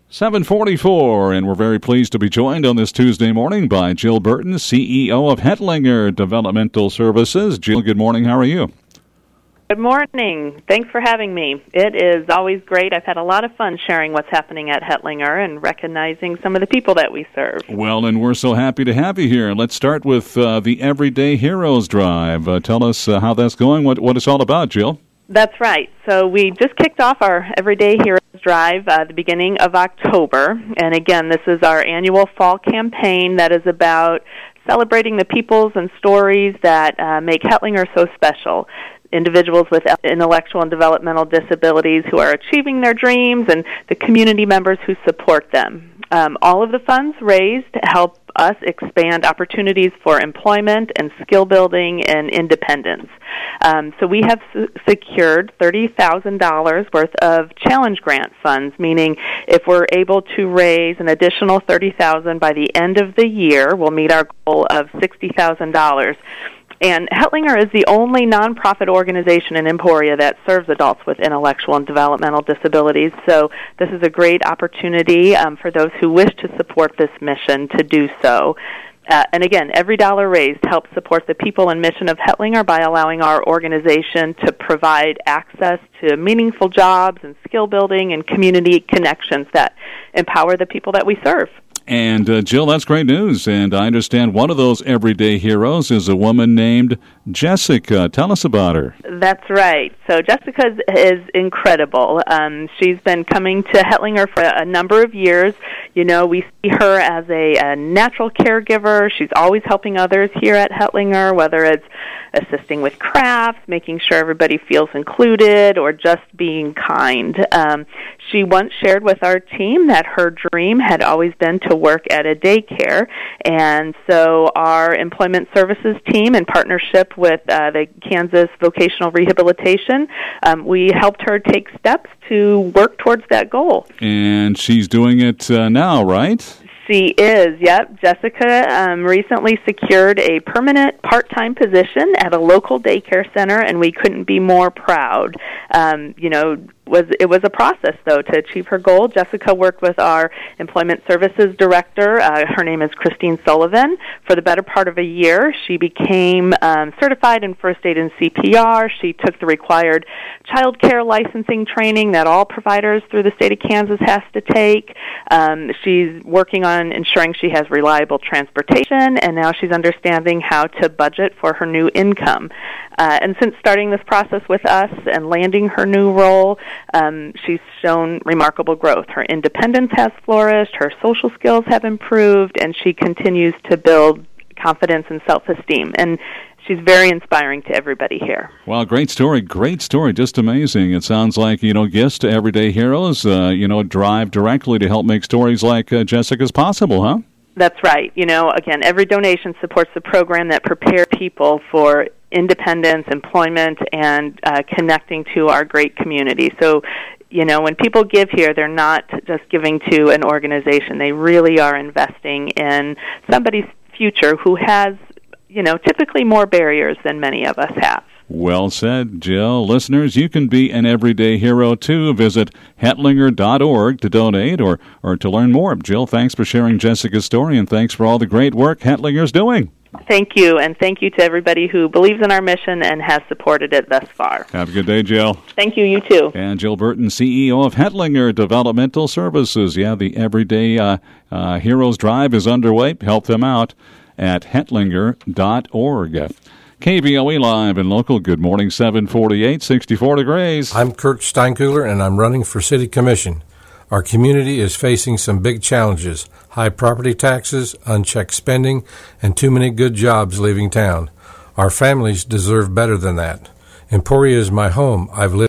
7:44, and we're very pleased to be joined on this Tuesday morning by Jill Burton, CEO of Hetlinger Developmental Services. Jill, good morning. How are you? Good morning. Thanks for having me. It is always great. I've had a lot of fun sharing what's happening at Hetlinger and recognizing some of the people that we serve. Well, and we're so happy to have you here. Let's start with the Everyday Heroes Drive. Tell us how that's going, what it's all about, Jill. That's right. So we just kicked off our Everyday Heroes Drive the beginning of October. And again, this is our annual fall campaign that is about celebrating the peoples and stories that make Hetlinger so special. Individuals with intellectual and developmental disabilities who are achieving their dreams and the community members who support them. All of the funds raised help us expand opportunities for employment and skill building and independence. So we have secured $30,000 worth of challenge grant funds, meaning if we're able to raise an additional $30,000 by the end of the year, we'll meet our goal of $60,000. And Hetlinger is the only nonprofit organization in Emporia that serves adults with intellectual and developmental disabilities. So this is a great opportunity for those who wish to support this mission to do so. And again, every dollar raised helps support the people and mission of Hetlinger by allowing our organization to provide access to meaningful jobs and skill building and community connections that empower the people that we serve. And, Jill, that's great news. And I understand one of those everyday heroes is a woman named Jessica. Tell us about her. That's right. So Jessica is incredible. She's been coming to Hetlinger for a number of years. You know, we see her as a natural caregiver. She's always helping others here at Hetlinger, whether it's assisting with crafts, making sure everybody feels included, or just being kind. She once shared with our team that her dream had always been to work at a daycare, and so our employment services team, in partnership with the Kansas Vocational Rehabilitation, we helped her take steps to work towards that goal. And she's doing it now, right? She is, yep. Jessica recently secured a permanent part-time position at a local daycare center, and we couldn't be more proud. It was a process, though, to achieve her goal. Jessica worked with our Employment Services Director. Her name is Christine Sullivan. For the better part of a year, she became certified in first aid and CPR. She took the required child care licensing training that all providers through the state of Kansas has to take. She's working on ensuring she has reliable transportation, and now she's understanding how to budget for her new income. And since starting this process with us and landing her new role, she's shown remarkable growth. Her independence has flourished, her social skills have improved, and she continues to build confidence and self-esteem. And she's very inspiring to everybody here. Wow, great story, just amazing. It sounds like, gifts to everyday heroes, drive directly to help make stories like Jessica's possible, huh? That's right. Again, every donation supports the program that prepares people for independence, employment, and connecting to our great community. So, when people give here, they're not just giving to an organization. They really are investing in somebody's future who has, typically more barriers than many of us have. Well said, Jill. Listeners, you can be an everyday hero, too. Visit hetlinger.org to donate or to learn more. Jill, thanks for sharing Jessica's story, and thanks for all the great work Hetlinger's doing. Thank you, and thank you to everybody who believes in our mission and has supported it thus far. Have a good day, Jill. Thank you, you too. And Jill Burton, CEO of Hetlinger Developmental Services. Yeah, the Everyday Heroes Drive is underway. Help them out at hetlinger.org. KBOE Live and Local, good morning, 748, 64 degrees. I'm Kirk Steinkühler, and I'm running for City Commission. Our community is facing some big challenges: high property taxes, unchecked spending, and too many good jobs leaving town. Our families deserve better than that. Emporia is my home. I've lived